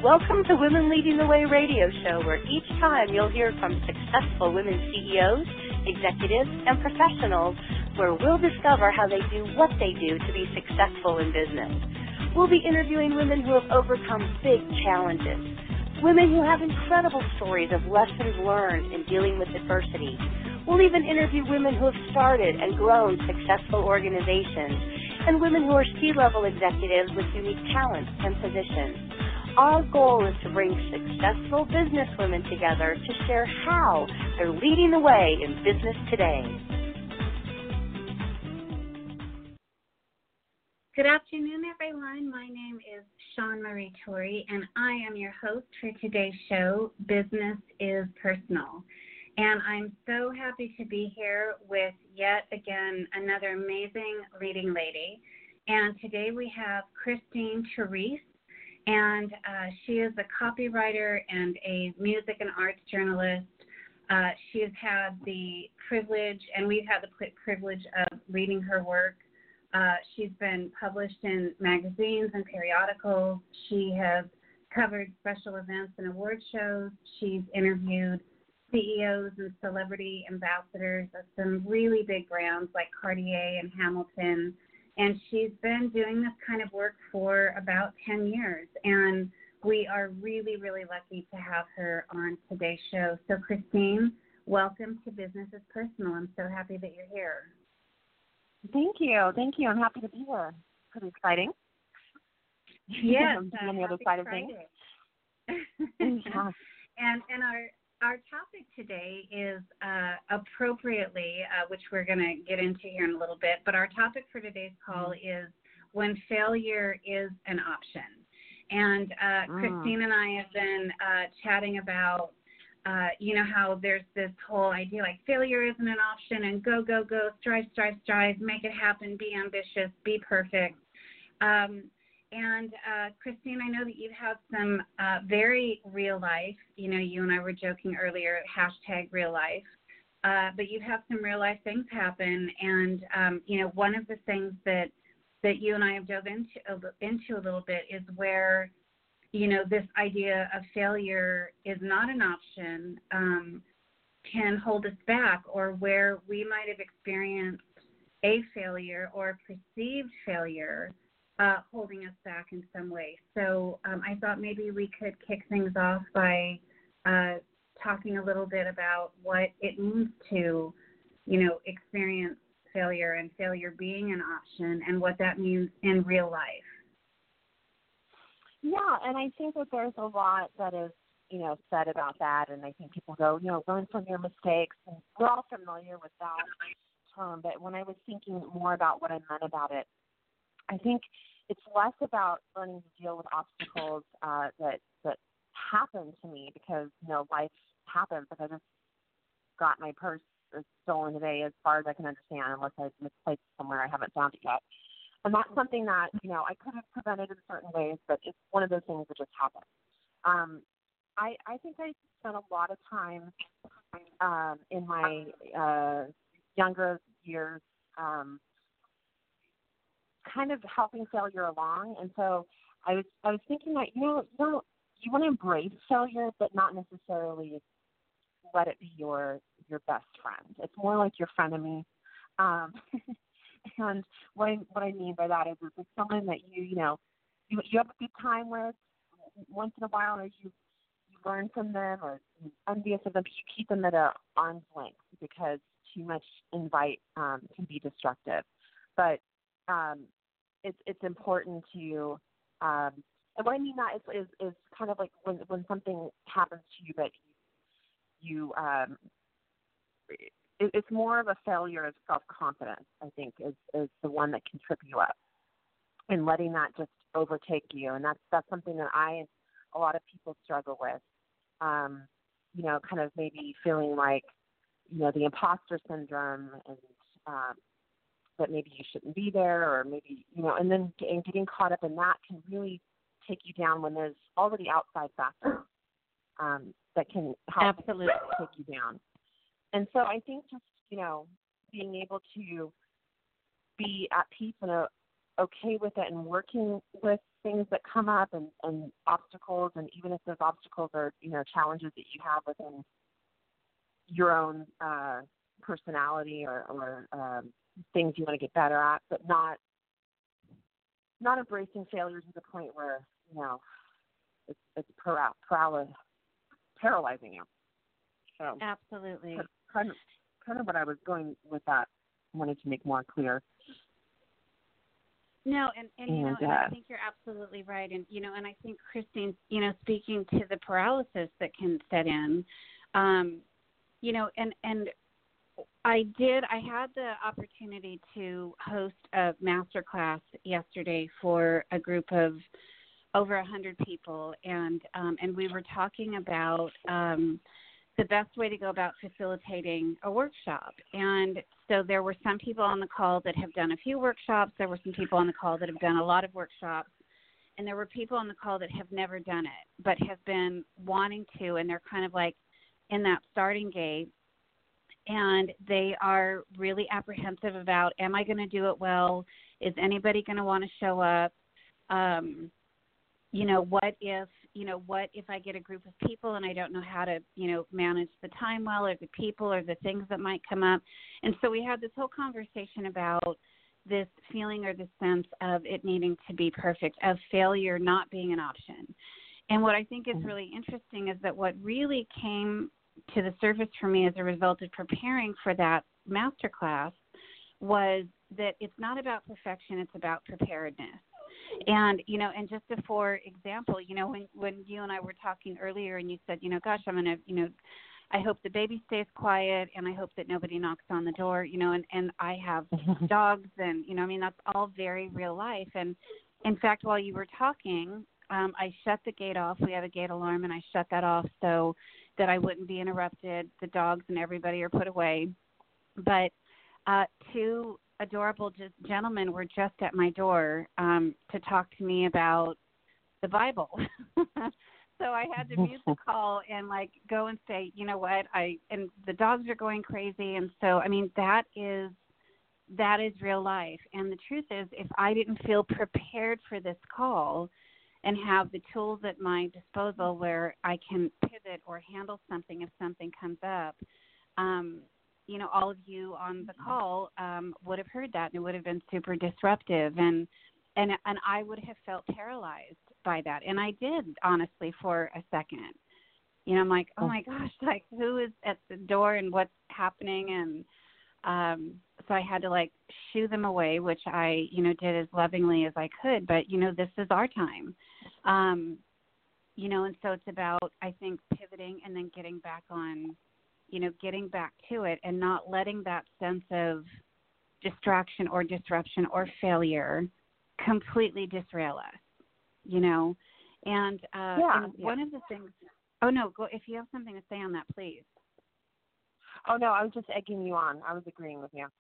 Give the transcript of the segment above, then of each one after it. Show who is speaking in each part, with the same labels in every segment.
Speaker 1: Welcome to Women Leading the Way radio show, where each time you'll hear from successful women CEOs, executives, and professionals, where we'll discover how they do what they do to be successful in business. We'll be interviewing women who have overcome big challenges, women who have incredible stories of lessons learned in dealing with adversity. We'll even interview women who have started and grown successful organizations, and women who are C-level executives with unique talents and positions. Our goal is to bring successful business women together to share how they're leading the way in business today.
Speaker 2: Good afternoon, everyone. My name is Shawn Marie Torrey, and I am your host for today's show, Business is Personal. And I'm so happy to be here with yet again another amazing leading lady. And today we have Christine Therese. And she is a copywriter and a music and arts journalist. She has had the privilege, and we've had the privilege of reading her work. She's been published in magazines and periodicals. She has covered special events and award shows. She's interviewed CEOs and celebrity ambassadors of some really big brands like Cartier and Hamilton. And she's been doing this kind of work for about 10 years. And we are really, really lucky to have her on today's show. So, Christine, welcome to Business is Personal. I'm so happy that you're here.
Speaker 3: Thank you. Thank you. I'm happy to be here. Pretty exciting.
Speaker 2: Yes.
Speaker 3: On the other side of things.
Speaker 2: Yeah. And our topic today is appropriately, which we're going to get into here in a little bit, but our topic for today's call is when failure is an option. And Christine and I have been chatting about, how there's this whole idea like failure isn't an option and go, go, go, strive, strive, strive, make it happen, be ambitious, be perfect. And Christine, I know that you have some very real life, you and I were joking earlier, #real life, but you have some real life things happen. And, one of the things that you and I have dove into a little bit is where, this idea of failure is not an option can hold us back, or where we might have experienced a failure or perceived failure holding us back in some way. So I thought maybe we could kick things off by talking a little bit about what it means to, experience failure and failure being an option and what that means in real life.
Speaker 3: Yeah, and I think that there's a lot that is, said about that, and I think people go, learn from your mistakes, and we're all familiar with that term, but when I was thinking more about what I meant about it, I think it's less about learning to deal with obstacles that happen to me because, life happens. Like I just got my purse stolen today as far as I can understand, unless I've misplaced it somewhere I haven't found it yet. And that's something that, I could have prevented in certain ways, but it's one of those things that just happen. I think I spent a lot of time in my younger years kind of helping failure along, and so I was thinking that you want to embrace failure, but not necessarily let it be your best friend. It's more like your frenemy. And what I mean by that is it's someone that you have a good time with once in a while, or you learn from them, or you're envious of them, but you keep them at an arm's length because too much invite can be destructive. But it's important to, and what I mean that is kind of like when something happens to you that it's more of a failure of self-confidence, I think, is the one that can trip you up, and letting that just overtake you. And that's something that a lot of people struggle with, kind of maybe feeling like, the imposter syndrome, and that maybe you shouldn't be there, or maybe, and then getting caught up in that can really take you down when there's already outside factors that can help
Speaker 2: Absolutely
Speaker 3: take you down. And so I think just, being able to be at peace okay with it and working with things that come up and obstacles, and even if those obstacles are, challenges that you have within your own personality or things you want to get better at, but not embracing failures to the point where, it's paralyzing you. So
Speaker 2: absolutely.
Speaker 3: Kind of what I was going with that. I wanted to make more clear.
Speaker 2: No, and I think you're absolutely right. And, and I think, Christine, speaking to the paralysis that can set in, and I had the opportunity to host a masterclass yesterday for a group of over 100 people, and we were talking about the best way to go about facilitating a workshop. And so there were some people on the call that have done a few workshops. There were some people on the call that have done a lot of workshops. And there were people on the call that have never done it, but have been wanting to, and they're kind of like in that starting gate. And they are really apprehensive about, am I going to do it well? Is anybody going to want to show up? What if I get a group of people and I don't know how to, manage the time well, or the people, or the things that might come up. And so we had this whole conversation about this feeling or the sense of it needing to be perfect, of failure not being an option. And what I think is really interesting is that what really came to the surface for me as a result of preparing for that masterclass was that it's not about perfection, it's about preparedness. And, and just for example, when you and I were talking earlier and you said, gosh, I'm going to, I hope the baby stays quiet and I hope that nobody knocks on the door, and I have dogs and, that's all very real life. And in fact, while you were talking, I shut the gate off. We have a gate alarm, and I shut that off so that I wouldn't be interrupted. The dogs and everybody are put away. But two adorable gentlemen were just at my door to talk to me about the Bible. So I had to mute the call and go and say, you know what, and the dogs are going crazy. And so, that is real life. And the truth is, if I didn't feel prepared for this call and have the tools at my disposal where I can pivot or handle something if something comes up, all of you on the call would have heard that, and it would have been super disruptive, and I would have felt paralyzed by that. And I did, honestly, for a second. I'm like, oh my gosh, who is at the door and what's happening? And so I had to shoo them away, which I, did as lovingly as I could. But, this is our time. And so it's about, I think, pivoting and then getting back on, getting back to it and not letting that sense of distraction or disruption or failure completely disrail us, And, and one of the things, oh, no, go if you have something to say on that, please.
Speaker 3: Oh, no, I was just egging you on. I was agreeing with you.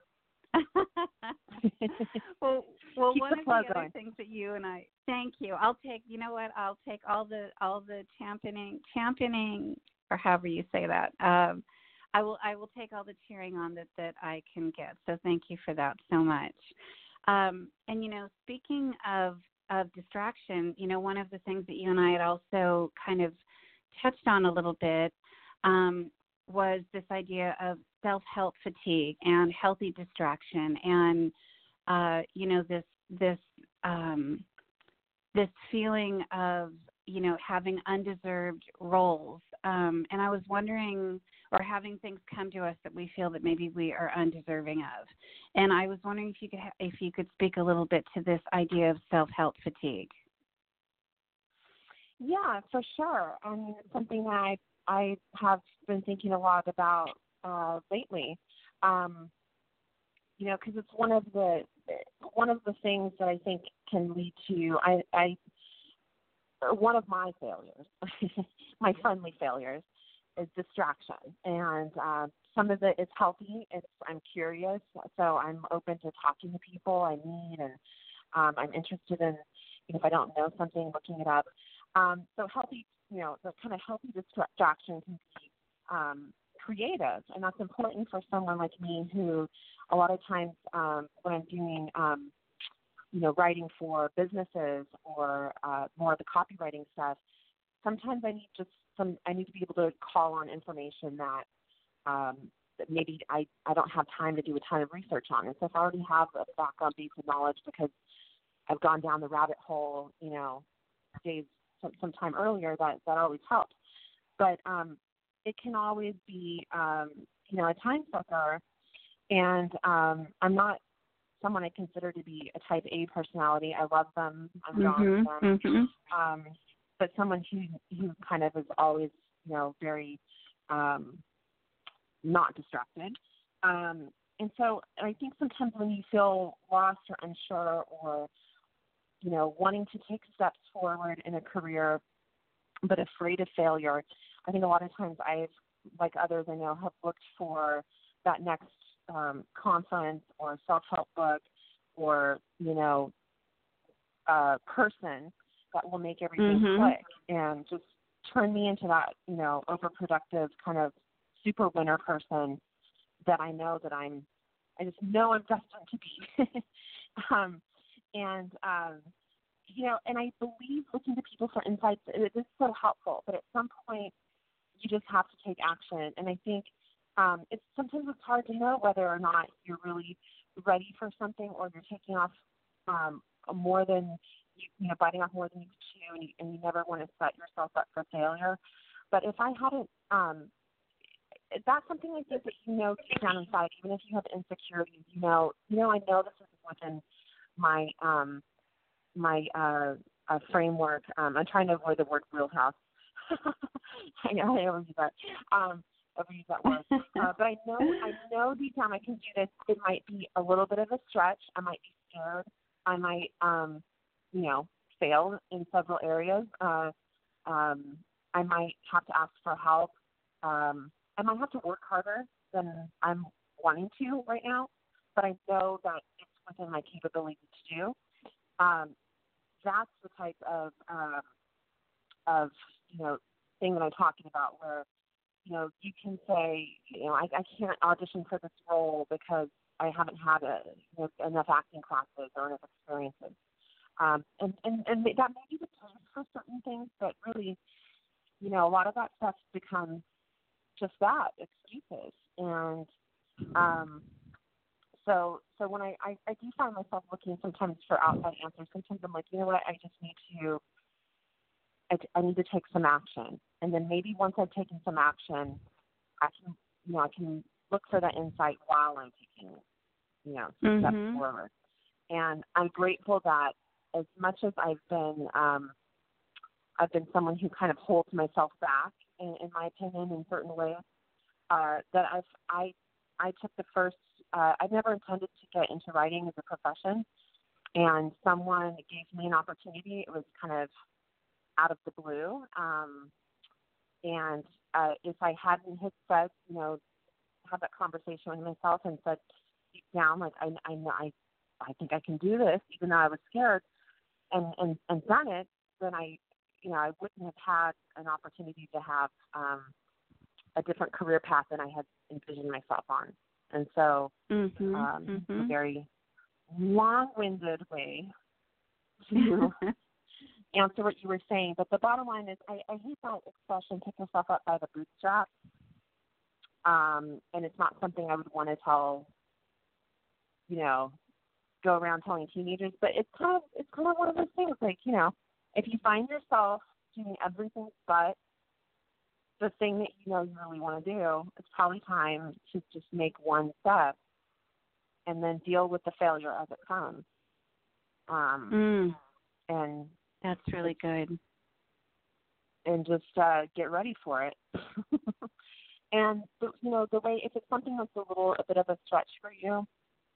Speaker 2: well, one of the other things that you and I, thank you. I'll take all the championing, or however you say that. I will take all the cheering on that I can get. So thank you for that so much. And speaking of distraction, one of the things that you and I had also kind of touched on a little bit was this idea of self-help fatigue and healthy distraction, and this feeling of having undeserved roles, and I was wondering, or having things come to us that we feel that maybe we are undeserving of, and I was wondering if you could speak a little bit to this idea of self-help fatigue.
Speaker 3: Yeah, for sure. It's something that I have been thinking a lot about lately, because it's one of the things that I think can lead to one of my failures, my friendly failures, is distraction, and some of it is healthy. I'm curious, so I'm open to talking to people I meet, and I'm interested in, if I don't know something, looking it up. So healthy, the kind of healthy distraction can be creative, and that's important for someone like me who a lot of times when I'm doing writing for businesses or more of the copywriting stuff, sometimes I need to be able to call on information that maybe I don't have time to do a ton of research on. And so if I already have a background base of knowledge because I've gone down the rabbit hole, days sometime earlier, that always helps. But it can always be, a time sucker. And I'm not someone I consider to be a type A personality. I love them. I'm drawn to them. But someone who kind of is always, very not distracted. And so I think sometimes when you feel lost or unsure or, wanting to take steps forward in a career but afraid of failure, I think a lot of times I've, like others I know, have looked for that next conference or self-help book or, person that will make everything click and just turn me into that, overproductive kind of super winner person that I know that I just know I'm destined to be. And I believe looking to people for insights, it is so helpful, but at some point you just have to take action. And I think sometimes it's hard to know whether or not you're really ready for something or you're taking off more than, biting off more than you can chew, and you never want to set yourself up for failure. But if I hadn't, that's something I think that deep down inside, even if you have insecurities, I know this is within my framework. I'm trying to avoid the word wheelhouse. I overuse that word. But I know deep down I can do this. It might be a little bit of a stretch. I might be scared. I might, fail in several areas. I might have to ask for help. I might have to work harder than I'm wanting to right now, but I know that it's within my capability to do. That's the type of thing that I'm talking about where, you can say, I can't audition for this role because I haven't had enough acting classes or enough experiences. And that may be the case for certain things, but really, a lot of that stuff becomes just that, excuses. And so when I do find myself looking sometimes for outside answers, sometimes I'm like, I just need to I need to take some action. And then maybe once I've taken some action, I can look for that insight while I'm taking, some steps forward. And I'm grateful that as much as I've been someone who kind of holds myself back, in my opinion, in certain ways, that I took the first, I've never intended to get into writing as a profession, and someone gave me an opportunity. It was kind of out of the blue. And if I hadn't said, had that conversation with myself and said deep down, like, I think I can do this, even though I was scared, and done it, then I wouldn't have had an opportunity to have a different career path than I had envisioned myself on. And so a very long-winded way to answer what you were saying. But the bottom line is I hate that expression, pick yourself up by the bootstraps. And it's not something I would want to tell, go around telling teenagers. But it's kind of one of those things, like, if you find yourself doing everything but the thing that you really want to do, it's probably time to just make one step and then deal with the failure as it comes. And
Speaker 2: that's really good.
Speaker 3: And just get ready for it. And the way, if it's something that's a bit of a stretch for you,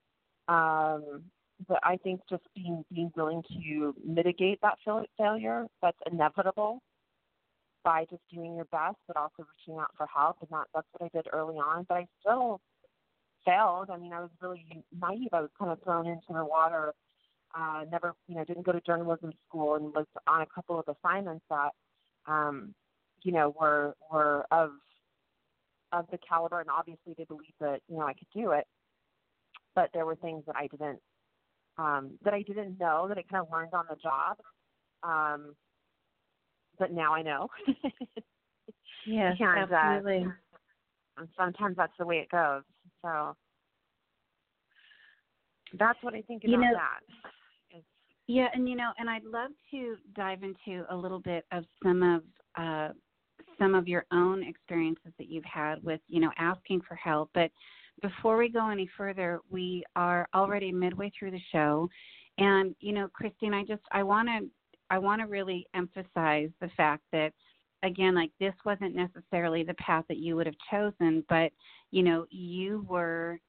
Speaker 3: but I think just being willing to mitigate that failure that's inevitable by just doing your best, but also reaching out for help. And that's what I did early on. But I still failed. I mean, I was really naive. I was kind of thrown into the water. Never, didn't go to journalism school, and was on a couple of assignments that, were of the caliber, and obviously they believed that, I could do it. But there were things that I didn't that I didn't know, that I kind of learned on the job. But now I know.
Speaker 2: Yes,
Speaker 3: and,
Speaker 2: absolutely.
Speaker 3: And sometimes that's the way it goes. So that's what I think about that.
Speaker 2: Yeah, and and I'd love to dive into a little bit of some of your own experiences that you've had with, asking for help. But before we go any further, we are already midway through the show, and Christine, I want to really emphasize the fact that, again, like, this wasn't necessarily the path that you would have chosen, but you were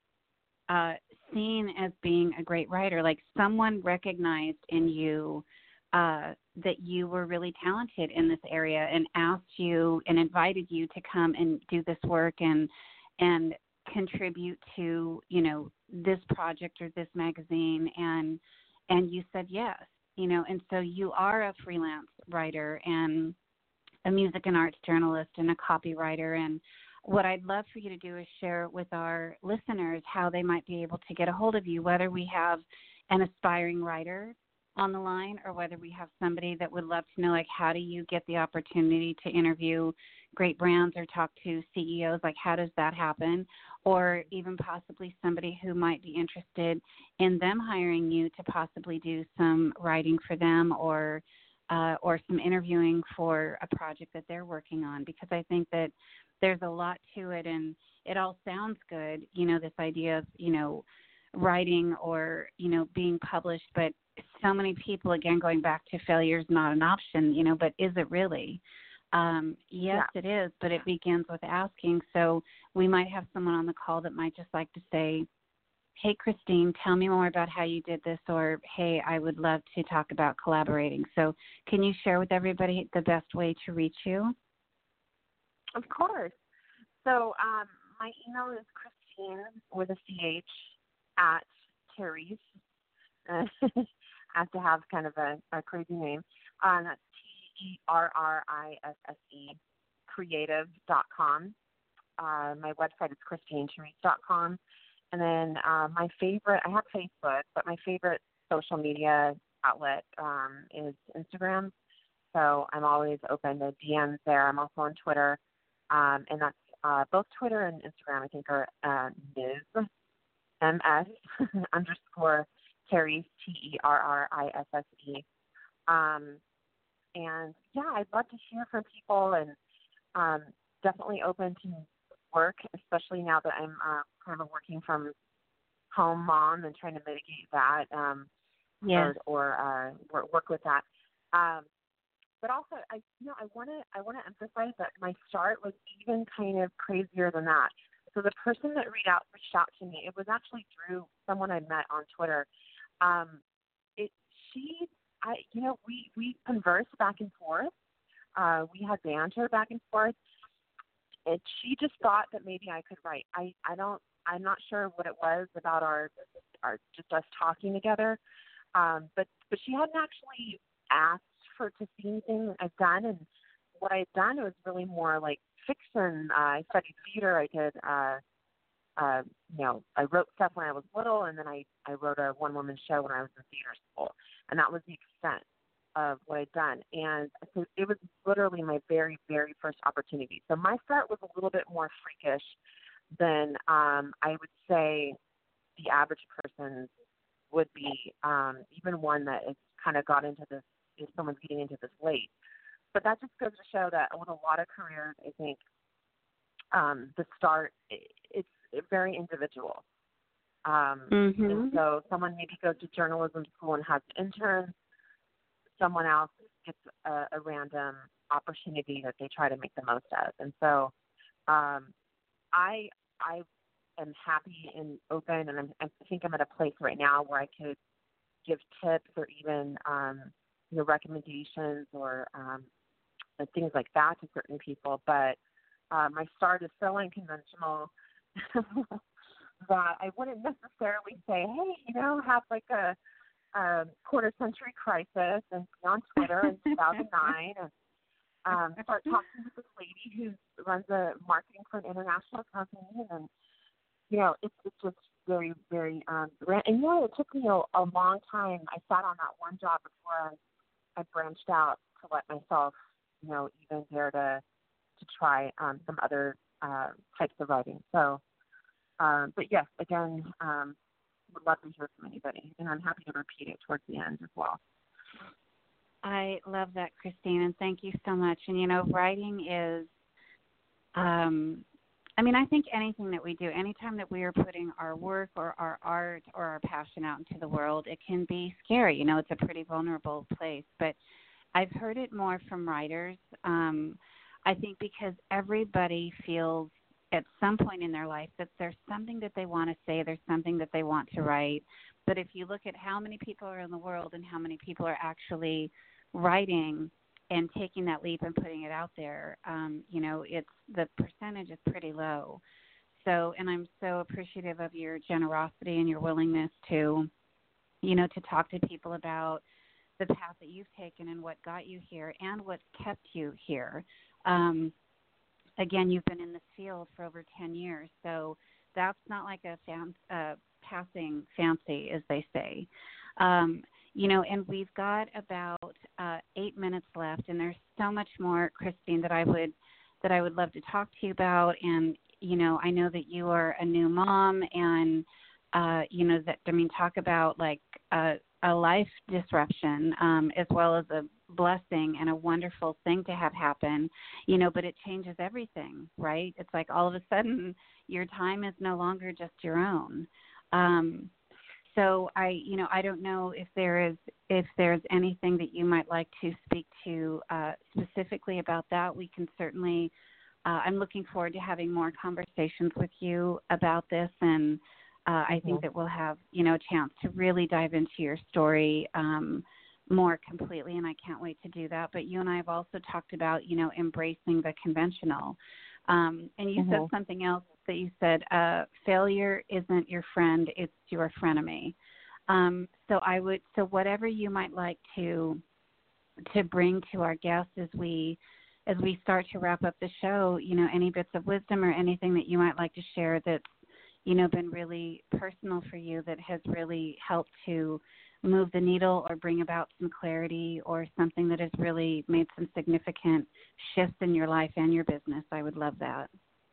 Speaker 2: seen as being a great writer. Like, someone recognized in you that you were really talented in this area and asked you and invited you to come and do this work and contribute to, this project or this magazine, and you said yes, and so you are a freelance writer and a music and arts journalist and a copywriter. And what I'd love for you to do is share with our listeners how they might be able to get a hold of you, whether we have an aspiring writer on the line or whether we have somebody that would love to know, like, how do you get the opportunity to interview great brands or talk to CEOs? Like, how does that happen? Or even possibly somebody who might be interested in them hiring you to possibly do some writing for them or some interviewing for a project that they're working on, because I think that there's a lot to it, and it all sounds good, this idea of, writing or, being published, but so many people, again, going back to failure is not an option, but is it really? Yes, it is, but it begins with asking. So we might have someone on the call that might just like to say, hey, Christine, tell me more about how you did this, or, hey, I would love to talk about collaborating. So can you share with everybody the best way to reach you?
Speaker 3: Of course. So my email is Christine with a CH at Terry's. I have to have kind of a crazy name. That's TERRISSE creative.com. My website is christinetherese.com. And then my favorite, I have Facebook, but my favorite social media outlet is Instagram. So I'm always open to DMs there. I'm also on Twitter. And that's both Twitter and Instagram, I think, are Ms. MS underscore Terry's, TERRISSE. And yeah, I'd love to hear from people, and definitely open to work, especially now that I'm kind of working from home mom and trying to mitigate that, or work with that. But also, I want to emphasize that my start was even kind of crazier than that. So the person that reached out to me, it was actually through someone I met on Twitter. We conversed back and forth. We had banter back and forth. And she just thought that maybe I could write. I'm not sure what it was about our just us talking together. But she hadn't actually asked to see anything I've done, and what I've done was really more like fiction. I studied theater. I did, I wrote stuff when I was little, and then I wrote a one-woman show when I was in theater school, and that was the extent of what I'd done. And so it was literally my very, very first opportunity. So my start was a little bit more freakish than I would say the average person would be, even one that has kind of got into this, if someone's getting into this late. But that just goes to show that with a lot of careers, I think the start, it's very individual. And so someone maybe goes to journalism school and has an intern. Someone else gets a random opportunity that they try to make the most of. And so I am happy and open, and I think I'm at a place right now where I could give tips or even recommendations or things like that to certain people. But my start is so unconventional that I wouldn't necessarily say, hey, have like a quarter century crisis and be on Twitter in 2009 and start talking to this lady who runs a marketing for an international company. And, it's just very, very, and it took me a long time. I sat on that one job before I branched out to let myself, even dare to try some other types of writing. So, but yes, again, would love to hear from anybody, and I'm happy to repeat it towards the end as well.
Speaker 2: I love that, Christine, and thank you so much. And, writing is, I think anything that we do, anytime that we are putting our work or our art or our passion out into the world, it can be scary. It's a pretty vulnerable place. But I've heard it more from writers, I think, because everybody feels at some point in their life that there's something that they want to say, there's something that they want to write. But if you look at how many people are in the world and how many people are actually writing and taking that leap and putting it out there, it's the percentage is pretty low. So, and I'm so appreciative of your generosity and your willingness to, to talk to people about the path that you've taken and what got you here and what's kept you here. Again, you've been in this field for over 10 years, so that's not like a passing fancy, as they say. And we've got about 8 minutes left, and there's so much more, Christine, that I would love to talk to you about. And I know that you are a new mom, and talk about like a life disruption, as well as a blessing and a wonderful thing to have happen, but it changes everything, right? It's like all of a sudden your time is no longer just your own. So I don't know if there's anything that you might like to speak to specifically about that. We can certainly, I'm looking forward to having more conversations with you about this, and I think that we'll have, a chance to really dive into your story more completely, and I can't wait to do that. But you and I have also talked about, embracing the conventional. And you said something else that you said, failure isn't your friend, it's your frenemy. So whatever you might like to bring to our guests as we start to wrap up the show, any bits of wisdom or anything that you might like to share that's, been really personal for you, that has really helped to move the needle or bring about some clarity, or something that has really made some significant shifts in your life and your business. I would love that.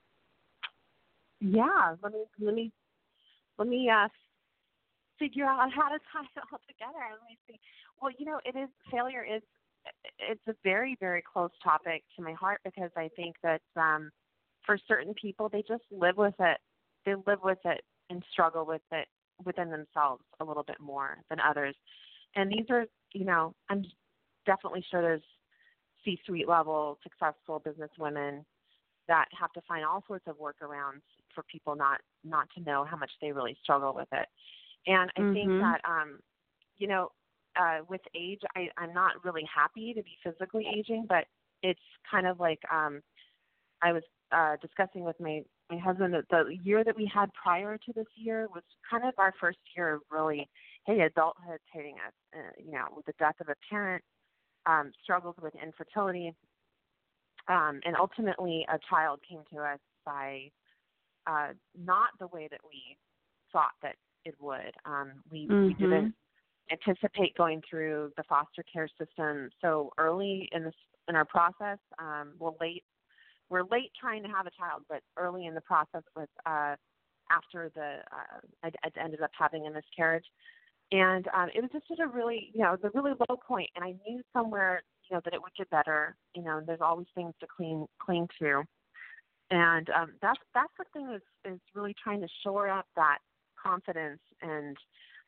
Speaker 3: Yeah, let me figure out how to tie it all together. Let me see. Well, failure is a very, very close topic to my heart, because I think that for certain people, they just live with it. They live with it and struggle with it within themselves a little bit more than others. And these are, I'm definitely sure there's C-suite level successful business women that have to find all sorts of workarounds for people not to know how much they really struggle with it. And I think that, with age, I'm not really happy to be physically aging, but it's kind of like I was discussing with my husband that the year that we had prior to this year was kind of our first year of really, adulthood hitting us, with the death of a parent, struggles with infertility, and ultimately a child came to us by not the way that we thought that it would. We didn't anticipate going through the foster care system so early in our process. We're late trying to have a child, but early in the process was after I ended up having a miscarriage. And it was just at a really, the really low point. And I knew somewhere, that it would get better. There's always things to cling to. And that's the thing is really trying to shore up that confidence and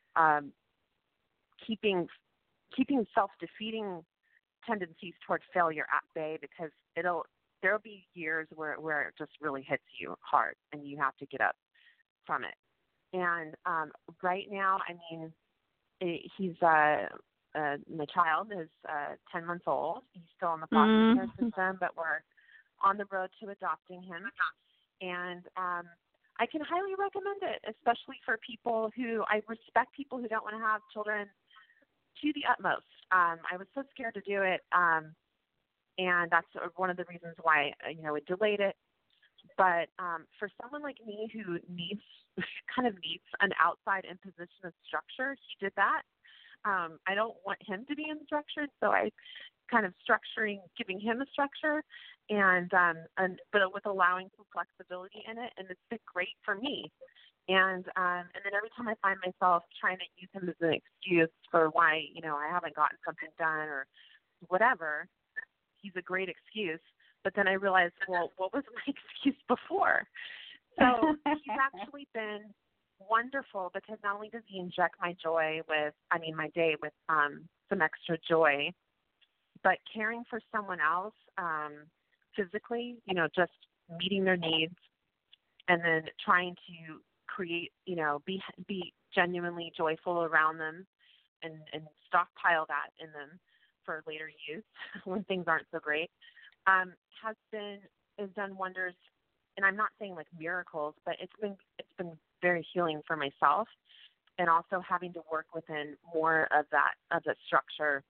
Speaker 3: keeping self-defeating tendencies towards failure at bay, because there'll be years where it just really hits you hard and you have to get up from it. And right now, he's my child is 10 months old. He's still in the foster care system, but we're on the road to adopting him. And I can highly recommend it, especially for people I respect people who don't want to have children to the utmost. I was so scared to do it. And that's one of the reasons why, we delayed it. But for someone like me who kind of needs an outside imposition of structure, he did that. I don't want him to be unstructured, so I kind of giving him a structure, but with allowing some flexibility in it, and it's been great for me. And then every time I find myself trying to use him as an excuse for why, I haven't gotten something done or whatever, he's a great excuse. But then I realized, well, what was my excuse before? So he's actually been wonderful, because not only does he inject my day with some extra joy, but caring for someone else physically, just meeting their needs, and then trying to create, be genuinely joyful around them, and stockpile that in them for later use when things aren't so great, has done wonders. And I'm not saying like miracles, but it's been very healing for myself, and also having to work within more of that structure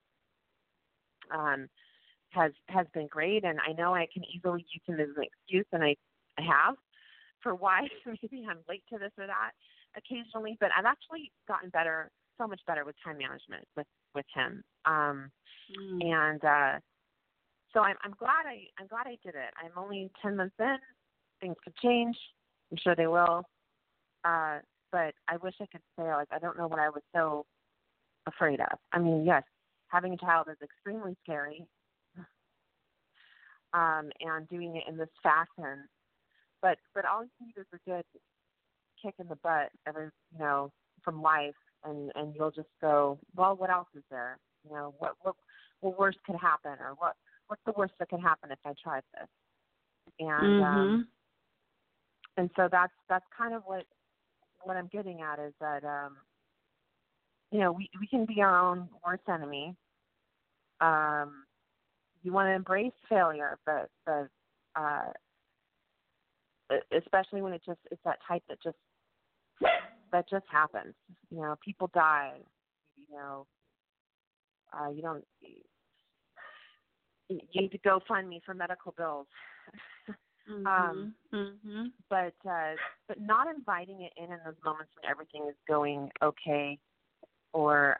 Speaker 3: has been great. And I know I can easily use him as an excuse, and I have, for why maybe I'm late to this or that occasionally. But I've actually gotten better, so much better with time management with him. And so I'm glad I did it. I'm only 10 months in. Things could change. I'm sure they will. But I wish I could say, like, I don't know what I was so afraid of. I mean, yes, having a child is extremely scary, and doing it in this fashion. But all you need is a good kick in the butt from life, and you'll just go, well, what else is there? What worse could happen, or what's the worst that could happen if I tried this? And and so that's kind of what I'm getting at, is that we can be our own worst enemy. You want to embrace failure, but especially when it's that type that just happens. People die. You need to go fund me for medical bills. But not inviting it in those moments when everything is going okay, or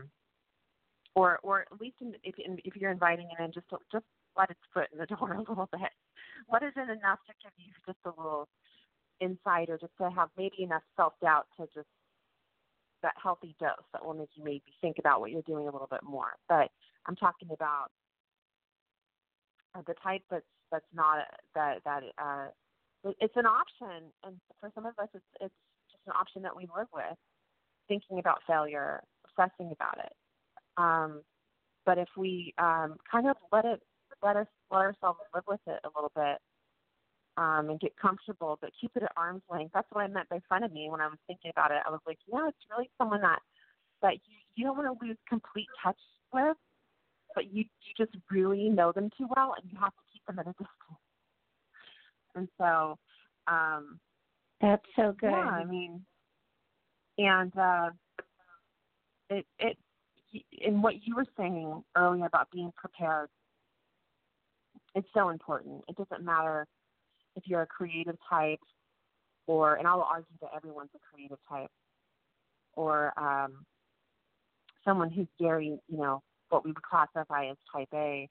Speaker 3: at least if you're inviting it in, just let its foot in the door a little bit. Let it in enough to give you just a little insight, or just to have maybe enough self-doubt to just that healthy dose that will make you maybe think about what you're doing a little bit more. But I'm talking about the type that's not that it's an option, and for some of us it's just an option that we live with, thinking about failure, obsessing about it. But if we kind of let ourselves live with it a little bit, and get comfortable, but keep it at arm's length. That's what I meant by fun of me when I was thinking about it. I was like, it's really someone that you don't want to lose complete touch with, but you just really know them too well, and you have to keep them at a distance. And so
Speaker 2: that's so good.
Speaker 3: Yeah, I mean, and it in what you were saying earlier about being prepared, it's so important. It doesn't matter if you're a creative type, and I'll argue that everyone's a creative type, or someone who's very, what we would classify as type A.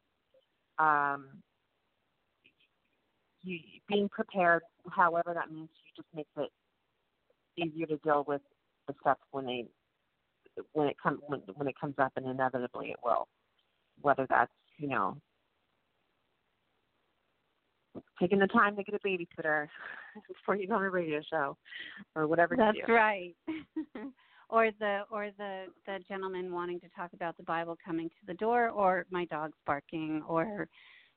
Speaker 3: Being prepared, however that means, you just makes it easier to deal with the stuff when it comes up, and inevitably it will. Whether that's taking the time to get a babysitter before you go on a radio show, or whatever.
Speaker 2: That's right. Or the gentleman wanting to talk about the Bible coming to the door, or my dog's barking, or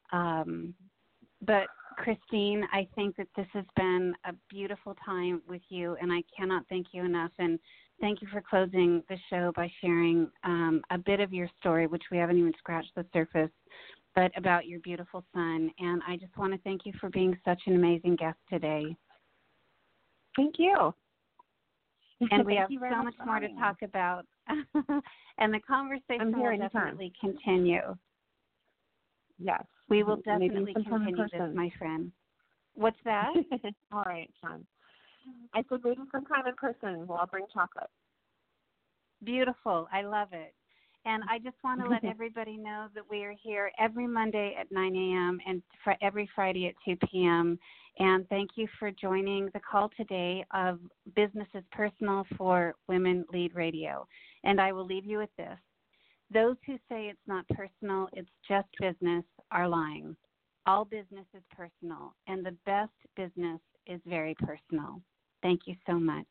Speaker 2: but Christine, I think that this has been a beautiful time with you, and I cannot thank you enough. And thank you for closing the show by sharing a bit of your story, which we haven't even scratched the surface, but about your beautiful son. And I just want to thank you for being such an amazing guest today.
Speaker 3: Thank you.
Speaker 2: And we have so much more to talk about. And the conversation will definitely continue.
Speaker 3: Yes.
Speaker 2: We will definitely continue this, my friend. What's that?
Speaker 3: All right, Sean. I said maybe sometime in person. Well, I'll bring chocolate.
Speaker 2: Beautiful. I love it. And I just want to let everybody know that we are here every Monday at 9 a.m. and for every Friday at 2 p.m. And thank you for joining the call today of Business is Personal for Women Lead Radio. And I will leave you with this. Those who say it's not personal, it's just business, are lying. All business is personal, and the best business is very personal. Thank you so much.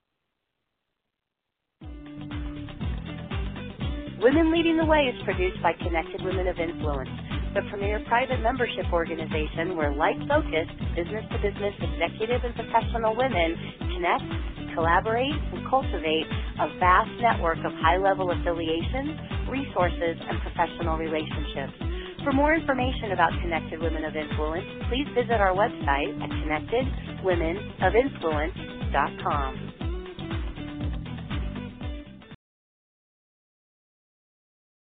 Speaker 1: Women Leading the Way is produced by Connected Women of Influence, the premier private membership organization where like-focused, business-to-business executive and professional women connect, collaborate, and cultivate a vast network of high-level affiliations, resources, and professional relationships. For more information about Connected Women of Influence, please visit our website at connectedwomenofinfluence.com.